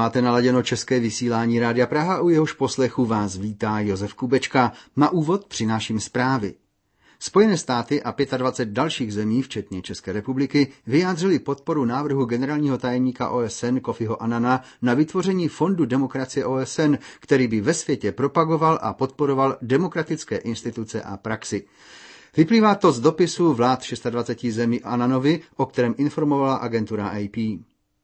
Máte naladěno české vysílání Rádia Praha, u jehož poslechu vás vítá Josef Kubečka. Na úvod přináším zprávy. Spojené státy a 25 dalších zemí, včetně České republiky, vyjádřili podporu návrhu generálního tajemníka OSN Kofiho Annana na vytvoření Fondu demokracie OSN, který by ve světě propagoval a podporoval demokratické instituce a praxi. Vyplývá to z dopisu vlád 26 zemí Annanovi, o kterém informovala agentura AP.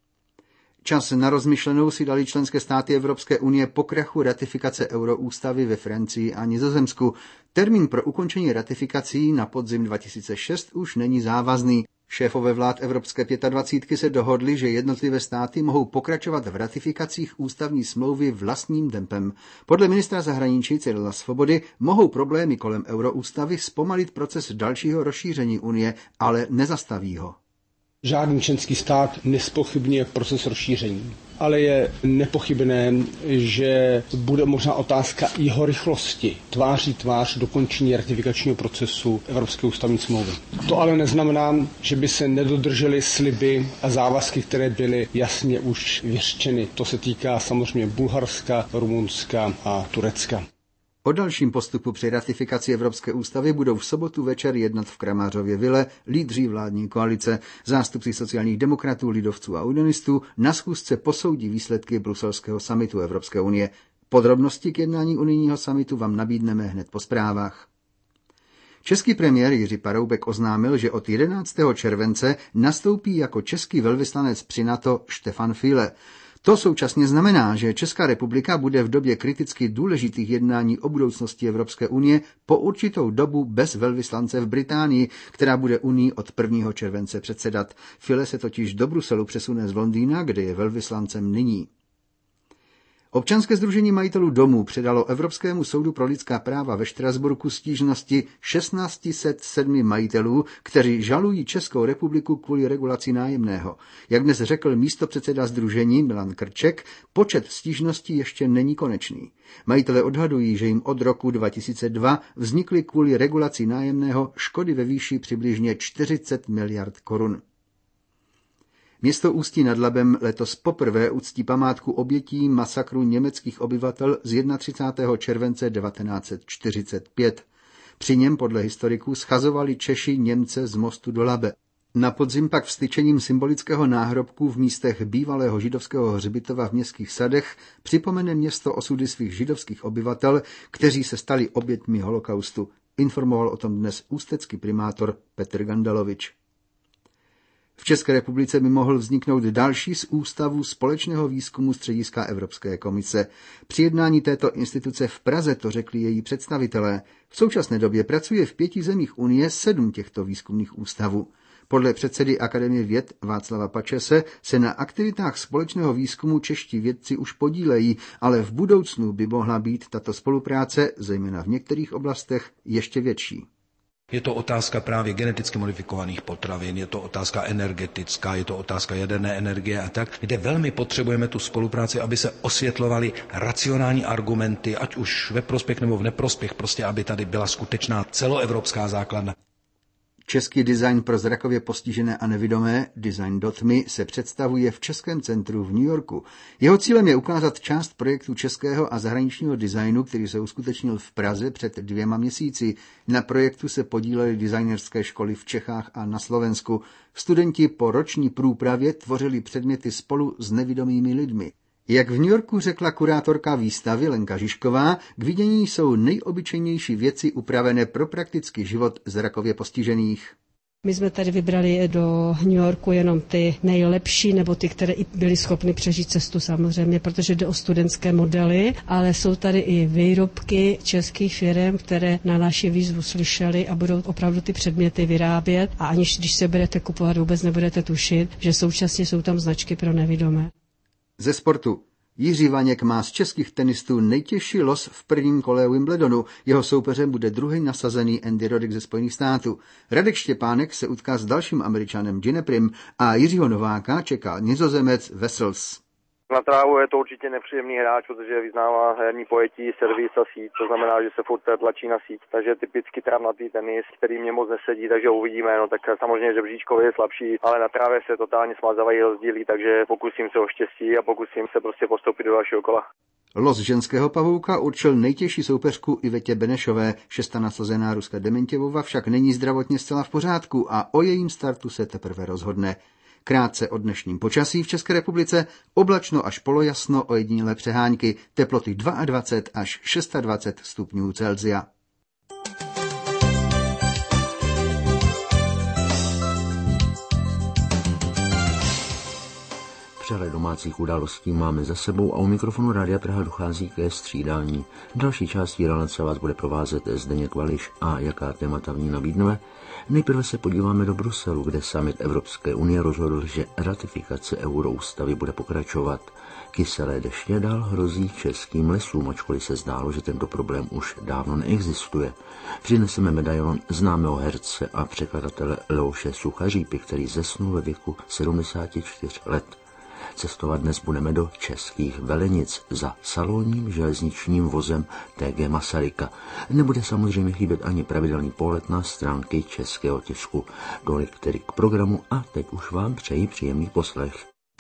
Čas na rozmyšlenou si dali členské státy Evropské unie po krachu ratifikace euroústavy ve Francii a Nizozemsku. Termín pro ukončení ratifikací na podzim 2006 už není závazný. Šéfové vlád Evropské 25 se dohodli, že jednotlivé státy mohou pokračovat v ratifikacích ústavní smlouvy vlastním tempem. Podle ministra zahraničí Cyrila Svobody mohou problémy kolem euroústavy zpomalit proces dalšího rozšíření unie, ale nezastaví ho. Žádný členský stát nespochybňuje proces rozšíření, ale je nepochybné, že bude možná otázka jeho rychlosti, tváří tvář dokončení ratifikačního procesu Evropské ústavní smlouvy. To ale neznamená, že by se nedodržely sliby a závazky, které byly jasně už vyřčeny. To se týká samozřejmě Bulharska, Rumunska a Turecka. O dalším postupu při ratifikaci Evropské ústavy budou v sobotu večer jednat v Kramářově vile lídři vládní koalice. Zástupci sociálních demokratů, lidovců a unionistů na schůzce posoudí výsledky bruselského summitu Evropské unie. Podrobnosti k jednání unijního summitu vám nabídneme hned po zprávách. Český premiér Jiří Paroubek oznámil, že od 11. července nastoupí jako český velvyslanec při NATO Štefan Füle. To současně znamená, že Česká republika bude v době kriticky důležitých jednání o budoucnosti Evropské unie po určitou dobu bez velvyslance v Británii, která bude unii od 1. července předsedat. Füle se totiž do Bruselu přesune z Londýna, kde je velvyslancem nyní. Občanské sdružení majitelů domů předalo Evropskému soudu pro lidská práva ve Štrasburku stížnosti 1607 majitelů, kteří žalují Českou republiku kvůli regulaci nájemného. Jak dnes řekl místopředseda sdružení Milan Krček, počet stížností ještě není konečný. Majitelé odhadují, že jim od roku 2002 vznikly kvůli regulaci nájemného škody ve výši přibližně 40 miliard korun. Město Ústí nad Labem letos poprvé uctí památku obětí masakru německých obyvatel z 31. července 1945. Při něm podle historiků schazovali Češi Němce z mostu do Labe. Na podzim pak vztyčením symbolického náhrobku v místech bývalého židovského hřbitova v Městských sadech připomene město osudy svých židovských obyvatel, kteří se stali oběťmi holokaustu. Informoval o tom dnes ústecký primátor Petr Gandalovič. V České republice by mohl vzniknout další z ústavů společného výzkumu střediska Evropské komise. Při jednání této instituce v Praze to řekli její představitelé. V současné době pracuje v 5 zemích Unie 7 těchto výzkumných ústavů. Podle předsedy Akademie věd Václava Pačese se na aktivitách společného výzkumu čeští vědci už podílejí, ale v budoucnu by mohla být tato spolupráce, zejména v některých oblastech, ještě větší. Je to otázka právě geneticky modifikovaných potravin, je to otázka energetická, je to otázka jaderné energie a tak, kde velmi potřebujeme tu spolupráci, aby se osvětlovaly racionální argumenty, ať už ve prospěch nebo v neprospěch, prostě aby tady byla skutečná celoevropská základna. Český design pro zrakově postižené a nevidomé, Design.me, se představuje v Českém centru v New Yorku. Jeho cílem je ukázat část projektu českého a zahraničního designu, který se uskutečnil v Praze před 2 měsíci. Na projektu se podílely designerské školy v Čechách a na Slovensku. Studenti po roční průpravě tvořili předměty spolu s nevidomými lidmi. Jak v New Yorku řekla kurátorka výstavy Lenka Žižková, k vidění jsou nejobyčejnější věci upravené pro praktický život zrakově postižených. My jsme tady vybrali do New Yorku jenom ty nejlepší, nebo ty, které i byly schopny přežít cestu samozřejmě, protože jde o studentské modely, ale jsou tady i výrobky českých firm, které na naši výzvu slyšeli a budou opravdu ty předměty vyrábět a aniž když se budete kupovat, vůbec nebudete tušit, že současně jsou tam značky pro nevidomé. Ze sportu. Jiří Vaněk má z českých tenistů nejtěžší los v prvním kole Wimbledonu. Jeho soupeřem bude druhý nasazený Andy Roddick ze Spojených států. Radek Štěpánek se utká s dalším Američanem Gineprym a Jiřího Nováka čeká Nizozemec Wessels. Na trávu je to určitě nepříjemný hráč, protože vyznává herní pojetí, servis a síť, to znamená, že se furt tlačí na síť, takže typicky travnatý tenis, který mě moc nesedí, takže uvidíme, no tak samozřejmě žebříčkově je slabší, ale na trávě se totálně smazávají rozdíly, takže pokusím se o štěstí a pokusím se prostě postoupit do dalšího kola. Los ženského pavouka určil nejtěžší soupeřku Ivetě Benešové. 16narozená Ruska Dementěvova však není zdravotně zcela v pořádku a o jejím startu se teprve rozhodne. Krátce o dnešním počasí v České republice: oblačno až polojasno, ojedinělé přehánky, teploty 22 až 26 stupňů Celsia. Přehled domácích událostí máme za sebou a u mikrofonu Rádia Praha dochází ke střídání. V další části relace vás bude provázet Zdeněk Vališ a jaká témata v ní nabídneme. Nejprve se podíváme do Bruselu, kde summit Evropské unie rozhodl, že ratifikace euroústavy bude pokračovat. Kyselé deště dál hrozí českým lesům, ačkoliv se zdálo, že tento problém už dávno neexistuje. Přineseme medailon známého herce a překladatele Leoše Suchařípy, který zesnul ve věku 74 let. Cestovat dnes budeme do českých Velenic za salonním železničním vozem TG Masaryka. Nebude samozřejmě chybět ani pravidelný pohled na stránky českého tisku. Tolik tedy k programu a teď už vám přeji příjemný poslech.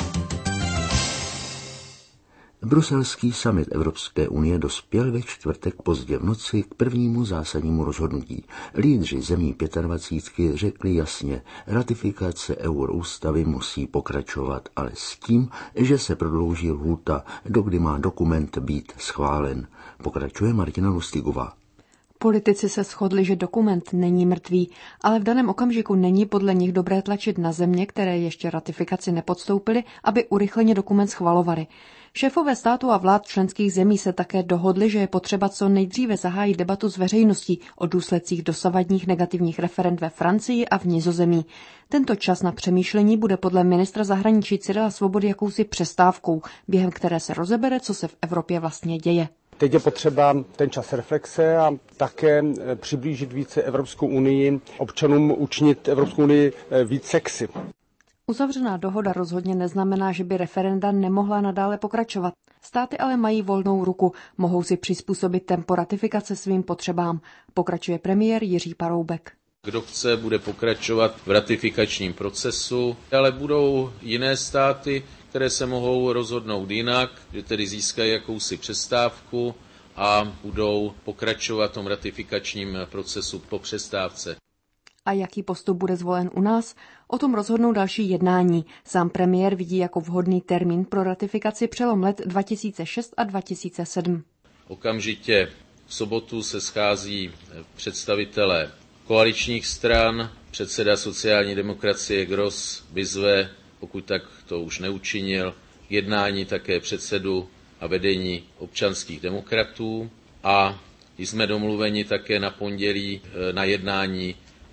Bruselský summit Evropské unie dospěl ve čtvrtek pozdě v noci k prvnímu zásadnímu rozhodnutí. Lídři zemí 25 řekli jasně, ratifikace euroústavy musí pokračovat, ale s tím, že se prodlouží lhůta, dokdy má dokument být schválen. Pokračuje Martina Lustigová. Politici se shodli, že dokument není mrtvý, ale v daném okamžiku není podle nich dobré tlačit na země, které ještě ratifikaci nepodstoupily, aby urychleně dokument schvalovali. Šéfové státu a vlád členských zemí se také dohodli, že je potřeba co nejdříve zahájit debatu s veřejností o důsledcích dosavadních negativních referend ve Francii a v Nizozemí. Tento čas na přemýšlení bude podle ministra zahraničí Cyrila Svobody jakousi přestávkou, během které se rozebere, co se v Evropě vlastně děje. Teď je potřeba ten čas reflexe a také přiblížit více Evropskou unii, občanům učinit Evropskou unii víc sexy. Uzavřená dohoda rozhodně neznamená, že by referenda nemohla nadále pokračovat. Státy ale mají volnou ruku, mohou si přizpůsobit tempo ratifikace svým potřebám, pokračuje premiér Jiří Paroubek. Kdo chce, bude pokračovat v ratifikačním procesu, ale budou jiné státy, které se mohou rozhodnout jinak, že tedy získají jakousi přestávku a budou pokračovat v tom ratifikačním procesu po přestávce. A jaký postup bude zvolen u nás? O tom rozhodnou další jednání. Sám premiér vidí jako vhodný termín pro ratifikaci přelom let 2006 a 2007. Okamžitě v sobotu se schází představitelé koaličních stran, předseda sociální demokracie Gross vyzve, pokud tak to už neučinil, jednání také předsedu a vedení občanských demokratů a jsme domluveni také na pondělí na jednání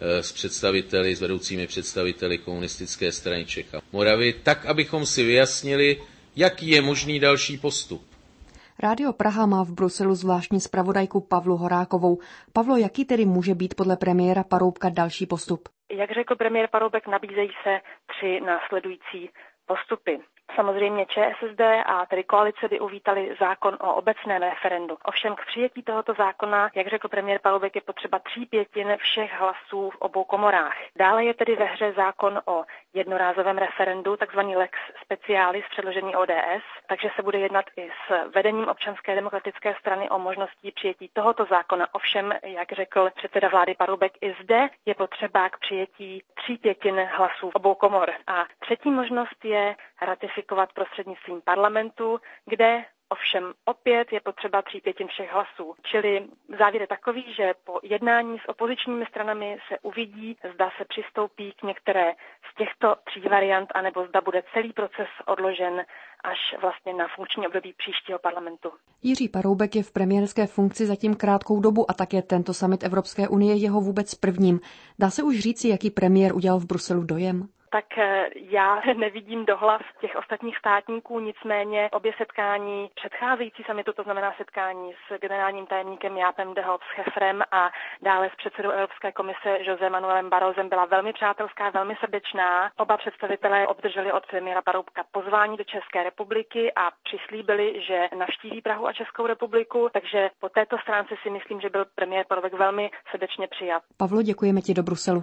s vedoucími představiteli komunistické strany Čech a Moravy, tak, abychom si vyjasnili, jaký je možný další postup. Rádio Praha má v Bruselu zvláštní zpravodajku Pavlu Horákovou. Pavlo, jaký tedy může být podle premiéra Paroubka další postup? Jak řekl premiér Paroubek, nabízejí se 3 následující postupy. Samozřejmě ČSSD a tedy koalice by uvítali zákon o obecném referendu. Ovšem k přijetí tohoto zákona, jak řekl premiér Paroubek, je potřeba 3/5 všech hlasů v obou komorách. Dále je tedy ve hře zákon o jednorázovém referendu, takzvaný lex specialis předložený ODS, takže se bude jednat i s vedením Občanské demokratické strany o možnosti přijetí tohoto zákona. Ovšem, jak řekl předseda vlády Paroubek, i zde je potřeba k přijetí 3/5 hlasů v obou komor. A třetí možnost je ratifikovat prostřednictvím parlamentu, kde ovšem opět je potřeba 3/5 všech hlasů. Čili závěr je takový, že po jednání s opozičními stranami se uvidí, zda se přistoupí k některé z těchto 3 variant, anebo zda bude celý proces odložen až vlastně na funkční období příštího parlamentu. Jiří Paroubek je v premiérské funkci zatím krátkou dobu a také tento summit Evropské unie jeho vůbec prvním. Dá se už říci, jaký premiér udělal v Bruselu dojem? tak já nevidím do hlav těch ostatních státníků, nicméně obě setkání předcházející summitu, to znamená setkání s generálním tajemníkem Jaapem de Hoop s Hefrem a dále s předsedou Evropské komise José Manuelem Barrosem byla velmi přátelská, velmi srdečná. Oba představitelé obdrželi od premiéra Paroubka pozvání do České republiky a přislíbili, že navštíví Prahu a Českou republiku, takže po této stránce si myslím, že byl premiér Paroubek velmi srdečně přijat. Pavlo, děkujeme ti do Bruselu.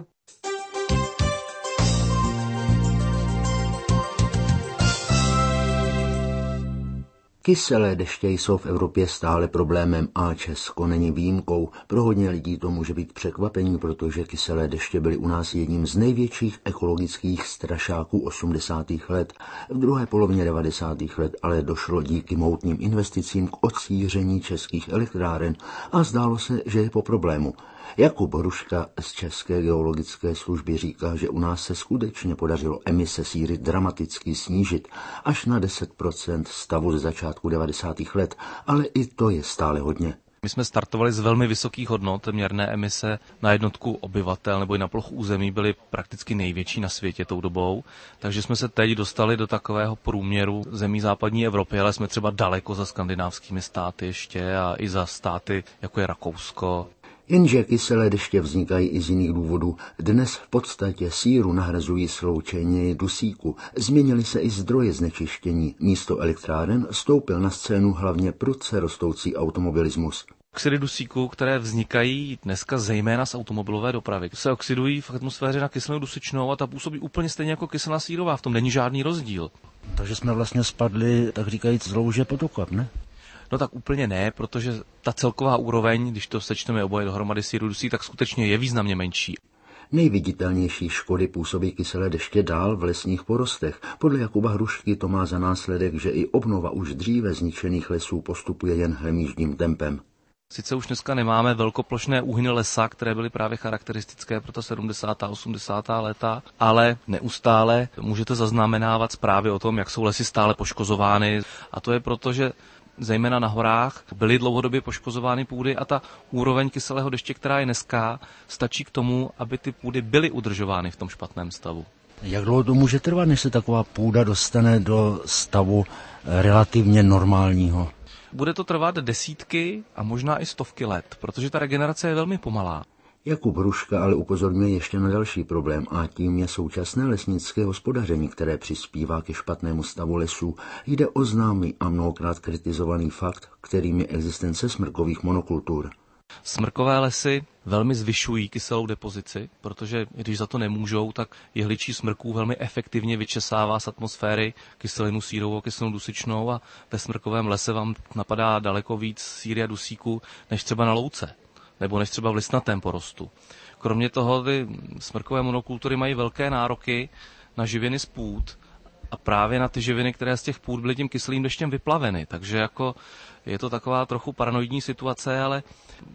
Kyselé deště jsou v Evropě stále problémem a Česko není výjimkou. Pro hodně lidí to může být překvapení, protože kyselé deště byly u nás jedním z největších ekologických strašáků 80. let. V druhé polovině 90. let ale došlo díky mohutným investicím k odsíření českých elektráren a zdálo se, že je po problému. Jakub Hruška z České geologické služby říká, že u nás se skutečně podařilo emise síry dramaticky snížit až na 10% stavu ze začátku 90. let, ale i to je stále hodně. My jsme startovali z velmi vysokých hodnot, měrné emise na jednotku obyvatel nebo i na plochu území byly prakticky největší na světě tou dobou, takže jsme se teď dostali do takového průměru zemí západní Evropy, ale jsme třeba daleko za skandinávskými státy ještě a i za státy, jako je Rakousko. Jenže kyselé deště vznikají i z jiných důvodů. Dnes v podstatě síru nahrazují sloučeniny dusíku. Změnily se i zdroje znečištění. Místo elektráren stoupil na scénu hlavně prudce rostoucí automobilismus. Oxidy dusíku, které vznikají dneska zejména z automobilové dopravy, se oxidují v atmosféře na kyselinu dusičnou a ta působí úplně stejně jako kyselina sírová. V tom není žádný rozdíl. Takže jsme vlastně spadli, tak říkajíc, z louže potokat, ne? No tak úplně ne, protože ta celková úroveň, když to sečteme oboje dohromady síru dusík, tak skutečně je významně menší. Nejviditelnější škody působí kyselé deště dál v lesních porostech. Podle Jakuba Hrušky to má za následek, že i obnova už dříve zničených lesů postupuje jen hlemýždím tempem. Sice už dneska nemáme velkoplošné úhyny lesa, které byly právě charakteristické pro ta 70. a 80. léta, ale neustále můžete zaznamenávat zprávy o tom, jak jsou lesy stále poškozovány. A to je proto, že zejména na horách byly dlouhodobě poškozovány půdy a ta úroveň kyselého deště, která je dneska, stačí k tomu, aby ty půdy byly udržovány v tom špatném stavu. Jak dlouho to může trvat, než se taková půda dostane do stavu relativně normálního? Bude to trvat desítky a možná i stovky let, protože ta regenerace je velmi pomalá. Jakub Hruška ale upozorňuje ještě na další problém a tím je současné lesnické hospodaření, které přispívá ke špatnému stavu lesů. Jde o známý a mnohokrát kritizovaný fakt, kterým je existence smrkových monokultur. Smrkové lesy velmi zvyšují kyselou depozici, protože když za to nemůžou, tak jehličí smrků velmi efektivně vyčesává z atmosféry kyselinu sírovou, kyselinu dusičnou a ve smrkovém lese vám napadá daleko víc síry a dusíku než třeba na louce nebo než třeba v listnatém porostu. Kromě toho ty smrkové monokultury mají velké nároky na živiny z půd a právě na ty živiny, které z těch půd byly tím kyselým deštěm vyplaveny. Takže jako je to taková trochu paranoidní situace, ale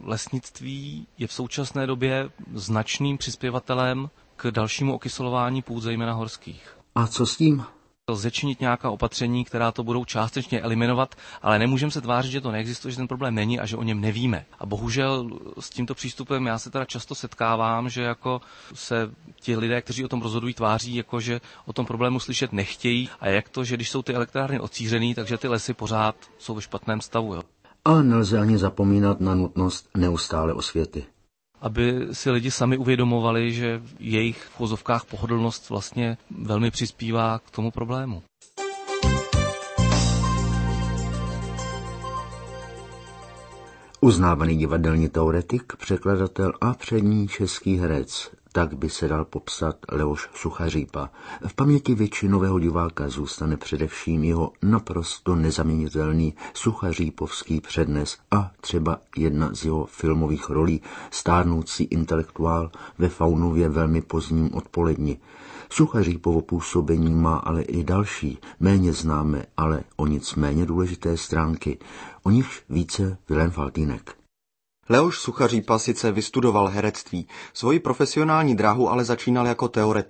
lesnictví je v současné době značným přispěvatelem k dalšímu okyselování půd, zejména horských. A co s tím? Lze činit nějaká opatření, která to budou částečně eliminovat, ale nemůžeme se tvářit, že to neexistuje, že ten problém není a že o něm nevíme. A bohužel s tímto přístupem já se teda často setkávám, že jako se ti lidé, kteří o tom rozhodují, tváří, jako že o tom problému slyšet nechtějí a jak to, že když jsou ty elektrárny odsířený, takže ty lesy pořád jsou ve špatném stavu. Jo. A nelze ani zapomínat na nutnost neustále osvěty. Aby si lidi sami uvědomovali, že jejich v uvozovkách pohodlnost vlastně velmi přispívá k tomu problému. Uznávaný divadelní teoretik, překladatel a přední český herec, tak by se dal popsat Leoš Suchařípa. V paměti většinového diváka zůstane především jeho naprosto nezaměnitelný suchařípovský přednes a třeba jedna z jeho filmových rolí, stárnoucí intelektuál ve Faunově velmi pozdním odpoledni. Suchařípovo působení má ale i další, méně známé, ale o nic méně důležité stránky. O nichž více Vilém Faltýnek. Leoš Suchařípa sice vystudoval herectví, svoji profesionální dráhu ale začínal jako teoretik.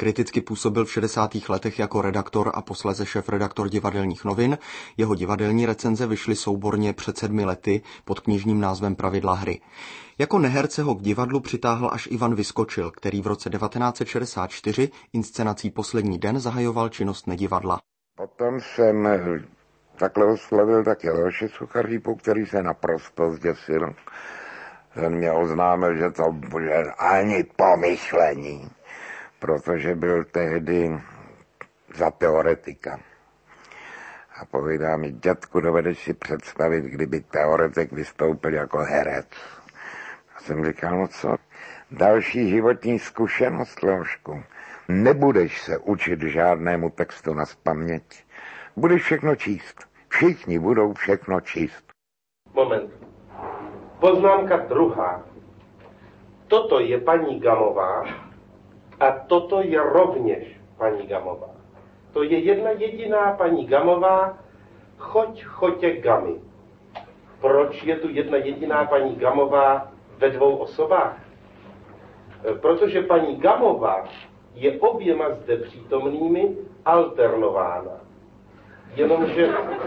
Kriticky působil v 60. letech jako redaktor a posléze šéfredaktor Divadelních novin. Jeho divadelní recenze vyšly souborně před 7 lety pod knižním názvem Pravidla hry. Jako neherce ho k divadlu přitáhl až Ivan Vyskočil, který v roce 1964 inscenací Poslední den zahajoval činnost Nedivadla. Potom jsem takhle oslovil taky Leoše Suchařípu, který se naprosto zděsil. Ten mě oznámil, že to bude ani pomyšlení, protože byl tehdy za teoretika. A povídá mi, dětku, dovedeš si představit, kdyby teoretik vystoupil jako herec. A jsem říkal, no co, další životní zkušenost, Leošku. Nebudeš se učit žádnému textu nazpaměť. Budeš všechno číst. Všichni budou všechno číst. Moment. Poznámka druhá. Toto je paní Gamová a toto je rovněž paní Gamová. To je jedna jediná paní Gamová, choďte Gamy. Proč je tu jedna jediná paní Gamová ve 2 osobách? Protože paní Gamová je oběma zde přítomnými alternována. Jenomže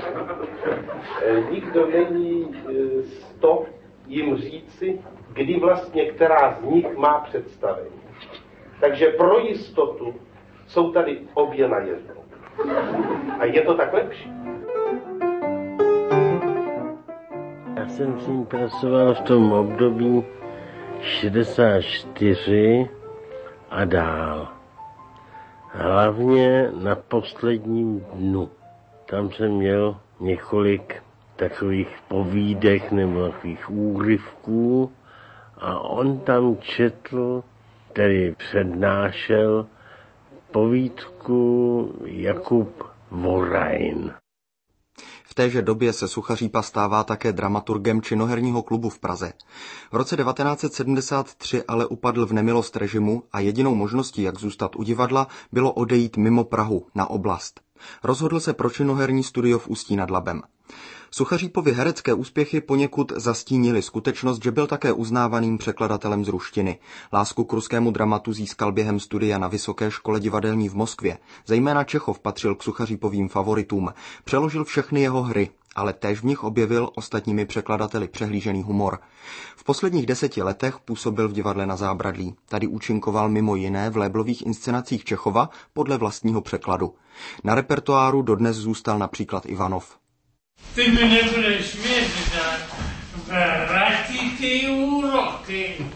nikdo není to jim říci, kdy vlastně která z nich má představení. Takže pro jistotu jsou tady obě najednou. A je to tak lepší. Já jsem s ním pracoval v tom období 64 a dál. Hlavně na Posledním dnu. Tam jsem měl několik takových povídek nebo takových úryvků a on tam četl, tedy přednášel povídku Jakub Vorajn. V téže době se Suchařípa stává také dramaturgem Činoherního klubu v Praze. V roce 1973 ale upadl v nemilost režimu a jedinou možností, jak zůstat u divadla, bylo odejít mimo Prahu na oblast. Rozhodl se pro Činoherní studio v Ústí nad Labem. Suchařípovy herecké úspěchy poněkud zastínily skutečnost, že byl také uznávaným překladatelem z ruštiny. Lásku k ruskému dramatu získal během studia na Vysoké škole divadelní v Moskvě. Zejména Čechov patřil k Suchařípovým favoritům. Přeložil všechny jeho hry, ale též v nich objevil ostatními překladateli přehlížený humor. V posledních 10 letech působil v divadle Na Zábradlí. Tady účinkoval mimo jiné v léblových inscenacích Čechova podle vlastního překladu. Na repertoáru dodnes zůstal například Ivanov. Ty mi nebudeš věřit, vrátí ty úroky.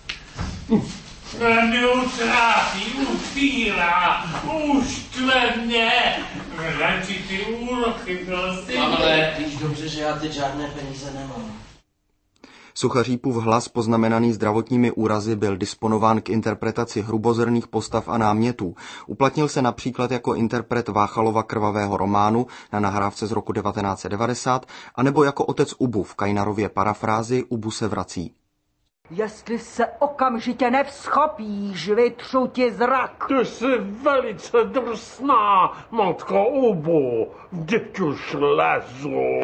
Mě utrápí, utírá, uštve mě. Vrátí ty úroky, prosím. Ale víš dobře, že já teď žádné peníze nemám. Suchařípův hlas poznamenaný zdravotními úrazy byl disponován k interpretaci hrubozrnných postav a námětů. Uplatnil se například jako interpret Váchalova Krvavého románu na nahrávce z roku 1990, anebo jako otec Ubu v Kajnarově parafrázi Ubu se vrací. Jestli se okamžitě nevzchopíš, vytřu ti zrak. Ty jsi velice drsná, matko Ubu, vždyť už lezu.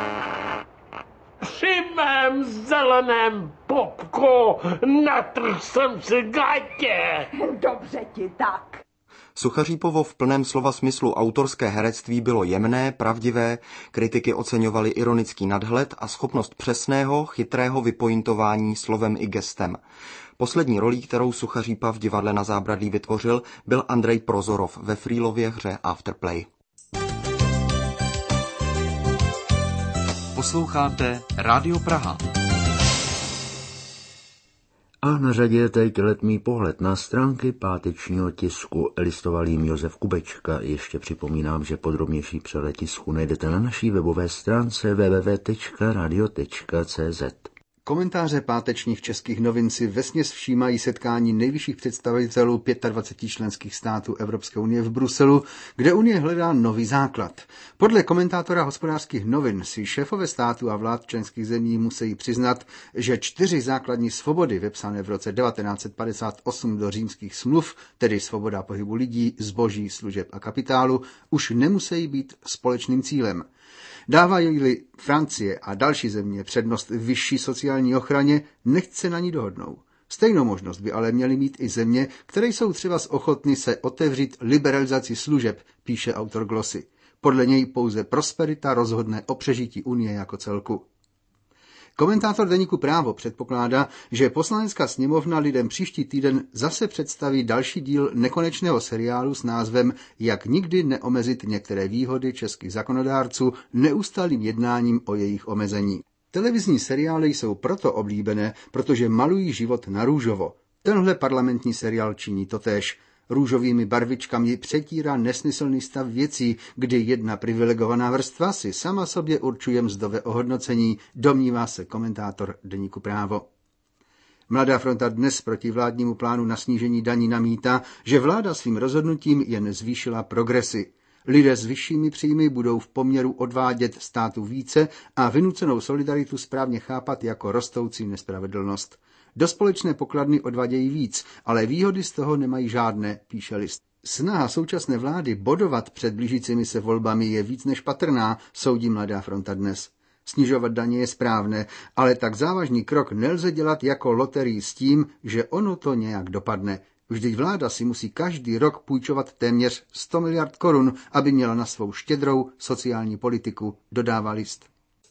Při mém zeleném popku natrhl jsem si gatě. Dobře ti tak. Suchařípovo v plném slova smyslu autorské herectví bylo jemné, pravdivé, kritiky oceňovali ironický nadhled a schopnost přesného, chytrého vypointování slovem i gestem. Poslední rolí, kterou Suchařípa v divadle Na Zábradlí vytvořil, byl Andrej Prozorov ve Frýlově hře Afterplay. Posloucháte Rádio Praha. A na řadě je teď letmý pohled na stránky pátečního tisku. Listoval jím Josef Kubečka. Ještě připomínám, že podrobnější přehled tisku najdete na naší webové stránce www.radio.cz. Komentáře pátečních českých novin si vesměs všímají setkání nejvyšších představitelů 25 členských států Evropské unie v Bruselu, kde Unie hledá nový základ. Podle komentátora Hospodářských novin si šéfové států a vlád členských zemí musí přiznat, že 4 základní svobody vepsané v roce 1958 do římských smluv, tedy svoboda pohybu lidí, zboží, služeb a kapitálu, už nemusí být společným cílem. Dávají-li Francie a další země přednost vyšší sociální ochraně, nechce na ní dohodnou. Stejnou možnost by ale měly mít i země, které jsou třeba ochotny se otevřít liberalizaci služeb, píše autor glosy. Podle něj pouze prosperita rozhodne o přežití Unie jako celku. Komentátor deníku Právo předpokládá, že Poslanecká sněmovna lidem příští týden zase představí další díl nekonečného seriálu s názvem Jak nikdy neomezit některé výhody českých zákonodárců neustálým jednáním o jejich omezení. Televizní seriály jsou proto oblíbené, protože malují život na růžovo. Tenhle parlamentní seriál činí totéž. Růžovými barvičkami přetírá nesmyslný stav věcí, kdy jedna privilegovaná vrstva si sama sobě určuje mzdové ohodnocení, domnívá se komentátor deníku Právo. Mladá fronta dnes proti vládnímu plánu na snížení daní namítá, že vláda svým rozhodnutím jen zvýšila progresy. Lidé s vyššími příjmy budou v poměru odvádět státu více a vynucenou solidaritu správně chápat jako rostoucí nespravedlnost. Do společné pokladny odvádějí víc, ale výhody z toho nemají žádné, píše List. Snaha současné vlády bodovat před blížícími se volbami je víc než patrná, soudí Mladá fronta dnes. Snižovat daně je správné, ale tak závažný krok nelze dělat jako loterii s tím, že ono to nějak dopadne. Vždyť vláda si musí každý rok půjčovat téměř 100 miliard korun, aby měla na svou štědrou sociální politiku, dodává List.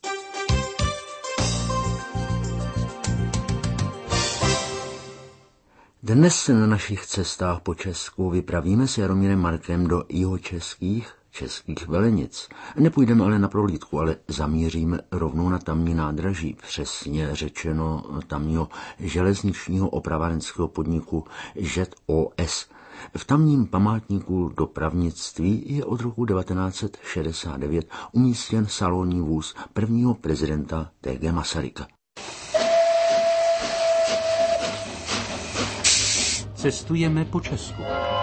Dnes se na našich cestách po Česku vypravíme s Jaromírem Markem do jihočeských Velenic. Nepůjdeme ale na prohlídku, ale zamíříme rovnou na tamní nádraží, přesně řečeno tamního železničního opravárenského podniku ŽOS. V tamním památníku dopravnictví je od roku 1969 umístěn salonní vůz prvního prezidenta T.G. Masaryka. Cestujeme po Česku.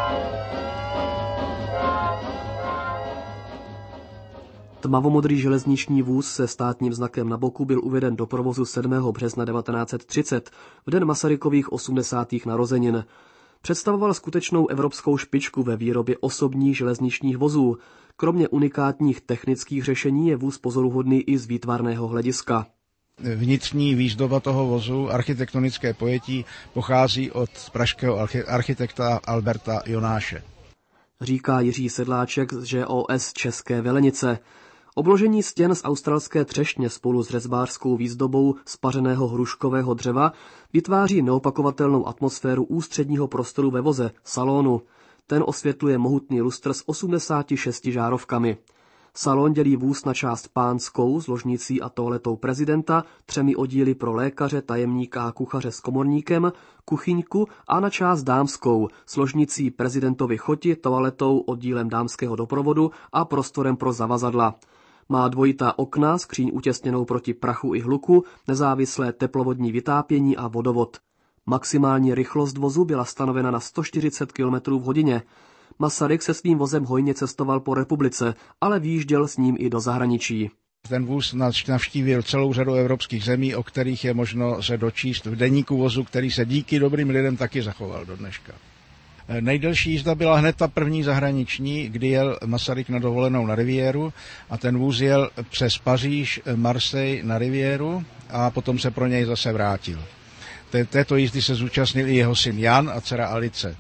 Tmavomodrý železniční vůz se státním znakem na boku byl uveden do provozu 7. března 1930, v den Masarykových 80. narozenin. Představoval skutečnou evropskou špičku ve výrobě osobních železničních vozů. Kromě unikátních technických řešení je vůz pozoruhodný i z výtvarného hlediska. Vnitřní výzdoba toho vozu, architektonické pojetí, pochází od pražského architekta Alberta Jonáše. Říká Jiří Sedláček z ŽOS České Velenice. Obložení stěn z australské třešně spolu s řezbářskou výzdobou z pařeného hruškového dřeva vytváří neopakovatelnou atmosféru ústředního prostoru ve voze, salonu. Ten osvětluje mohutný lustr s 86 žárovkami. Salon dělí vůz na část pánskou s ložnicí a toaletou prezidenta, 3 oddíly pro lékaře, tajemníka a kuchaře s komorníkem, kuchyňku a na část dámskou s ložnicí prezidentovy choti, toaletou, oddílem dámského doprovodu a prostorem pro zavazadla. Má dvojitá okna, skříň utěsněnou proti prachu i hluku, nezávislé teplovodní vytápění a vodovod. Maximální rychlost vozu byla stanovena na 140 km v hodině. Masaryk se svým vozem hojně cestoval po republice, ale vyjížděl s ním i do zahraničí. Ten vůz navštívil celou řadu evropských zemí, o kterých je možno se dočíst v deníku vozu, který se díky dobrým lidem taky zachoval do dneška. Nejdelší jízda byla hned ta první zahraniční, kdy jel Masaryk na dovolenou na Riviéru a ten vůz jel přes Paříž, Marseille na Riviéru a potom se pro něj zase vrátil. Této jízdy se zúčastnil i jeho syn Jan a dcera Alice.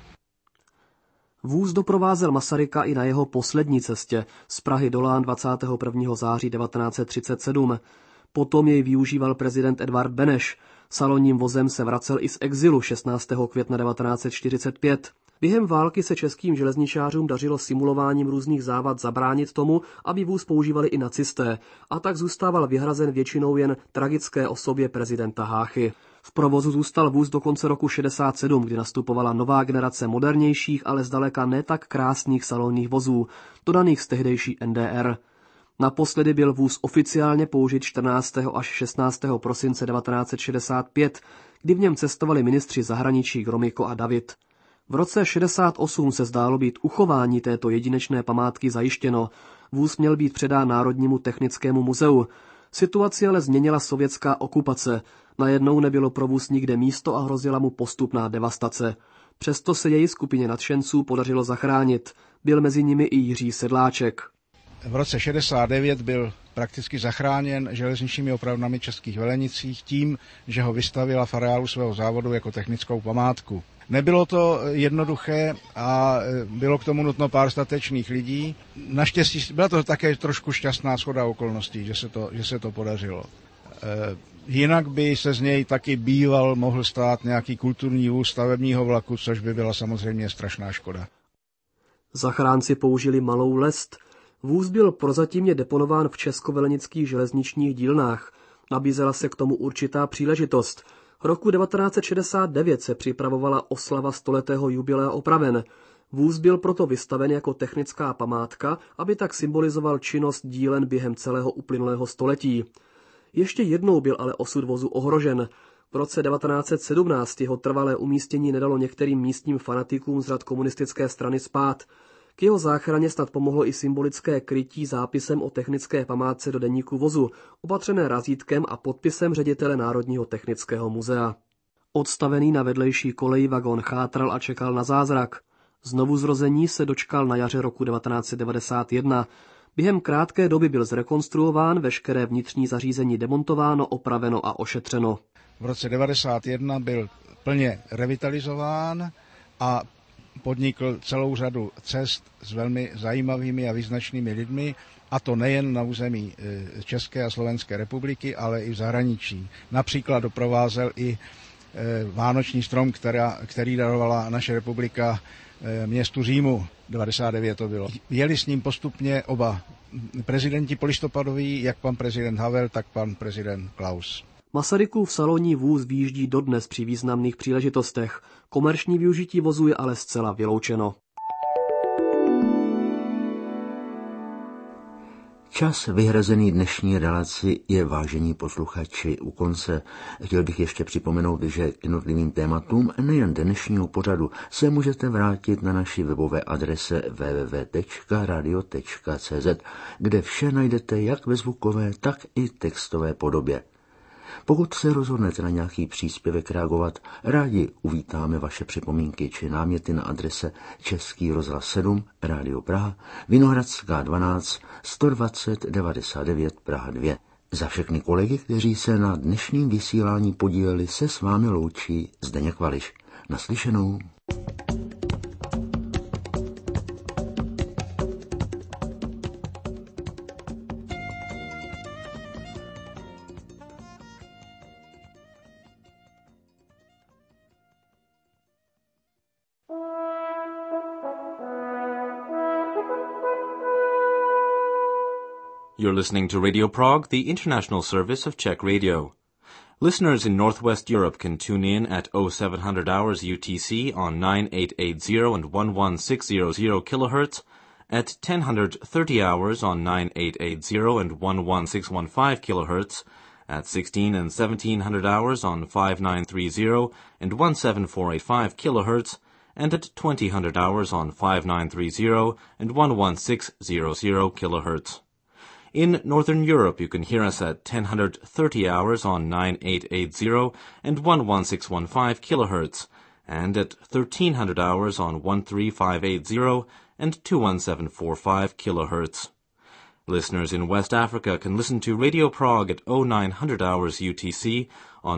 Vůz doprovázel Masaryka i na jeho poslední cestě z Prahy do Lán 21. září 1937. Potom jej využíval prezident Edvard Beneš. Salonním vozem se vracel i z exilu 16. května 1945. Během války se českým železničářům dařilo simulováním různých závad zabránit tomu, aby vůz používali i nacisté, a tak zůstával vyhrazen většinou jen tragické osobě prezidenta Háchy. V provozu zůstal vůz do konce roku 67, kdy nastupovala nová generace modernějších, ale zdaleka ne tak krásných salonních vozů, dodaných z tehdejší NDR. Naposledy byl vůz oficiálně použit 14. až 16. prosince 1965, kdy v něm cestovali ministři zahraničí Gromyko a David. V roce 68 se zdálo být uchování této jedinečné památky zajištěno. Vůz měl být předán Národnímu technickému muzeu. Situaci ale změnila sovětská okupace. Najednou nebylo pro vůz nikde místo a hrozila mu postupná devastace. Přesto se její skupině nadšenců podařilo zachránit. Byl mezi nimi i Jiří Sedláček. V roce 69 byl prakticky zachráněn železničními opravnami českých Velenicích tím, že ho vystavila v areálu svého závodu jako technickou památku. Nebylo to jednoduché a bylo k tomu nutno pár statečných lidí. Naštěstí byla to také trošku šťastná shoda okolností, že se to podařilo. Jinak by se z něj taky býval mohl stát nějaký kulturní vůz stavebního vlaku, což by byla samozřejmě strašná škoda. Zachránci použili malou lest. Vůz byl prozatímně deponován v českovelenických železničních dílnách. Nabízela se k tomu určitá příležitost. Roku 1969 se připravovala oslava 100letého jubilea opraven. Vůz byl proto vystaven jako technická památka, aby tak symbolizoval činnost dílen během celého uplynulého století. Ještě jednou byl ale osud vozu ohrožen. V roce 1917 jeho trvalé umístění nedalo některým místním fanatikům z řad komunistické strany spát. K jeho záchraně snad pomohlo i symbolické krytí zápisem o technické památce do deníku vozu, opatřené razítkem a podpisem ředitele Národního technického muzea. Odstavený na vedlejší koleji vagon chátral a čekal na zázrak. Znovuzrození se dočkal na jaře roku 1991. Během krátké doby byl zrekonstruován, veškeré vnitřní zařízení demontováno, opraveno a ošetřeno. V roce 1991 byl plně revitalizován a podnikl celou řadu cest s velmi zajímavými a význačnými lidmi, a to nejen na území České a Slovenské republiky, ale i v zahraničí. Například doprovázel i vánoční strom, který darovala naše republika městu Římu, 99 to bylo. Jeli s ním postupně oba prezidenti polistopadoví, jak pan prezident Havel, tak pan prezident Klaus. Masarykův salonní vůz výjíždí dodnes při významných příležitostech. Komerční využití vozu je ale zcela vyloučeno. Čas vyhrazený dnešní relaci je, vážení posluchači, u konce. Chtěl bych ještě připomenout, že k jednotlivým tématům nejen dnešního pořadu se můžete vrátit na naší webové adrese www.radio.cz, kde vše najdete jak ve zvukové, tak i textové podobě. Pokud se rozhodnete na nějaký příspěvek reagovat, rádi uvítáme vaše připomínky či náměty na adrese Český rozhlas 7, Rádio Praha, Vinohradská 12, 120 99 Praha 2. Za všechny kolegy, kteří se na dnešním vysílání podíleli, se s vámi loučí Zdeněk Vališ. Naslyšenou. You're listening to Radio Prague, the international service of Czech Radio. Listeners in Northwest Europe can tune in at 0700 hours UTC on 9880 and 11600 kHz, at 1030 hours on 9880 and 11615 kHz, at 16 and 1700 hours on 5930 and 17485 kHz, and at 2000 hours on 5930 and 11600 kHz. In Northern Europe, you can hear us at 1030 hours on 9880 and 11615 kHz, and at 1300 hours on 13580 and 21745 kHz. Listeners in West Africa can listen to Radio Prague at 0900 hours UTC on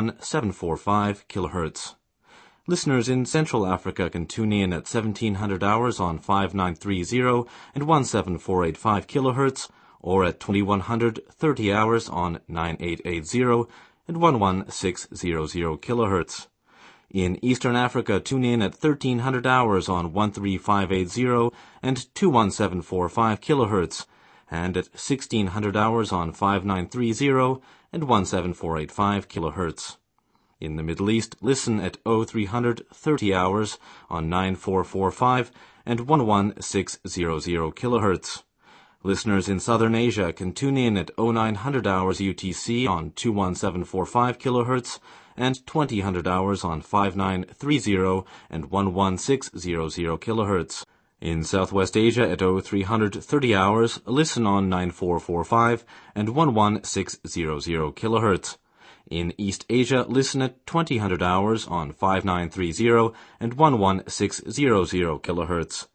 21745 kHz. Listeners in Central Africa can tune in at 1700 hours on 5930 and 17485 kHz, or at 2130 hours on 9880 and 11600 kHz. In Eastern Africa, tune in at 1300 hours on 13580 and 21745 kHz, and at 1600 hours on 5930 and 17485 kHz. In the Middle East, listen at 0330 hours on 9445 and 11600 kHz. Listeners in Southern Asia can tune in at 0900 hours UTC on 21745 kHz and 2000 hours on 5930 and 11600 kHz. In Southwest Asia at 0330 hours, listen on 9445 and 11600 kHz. In East Asia, listen at 2000 hours on 5930 and 11600 kHz.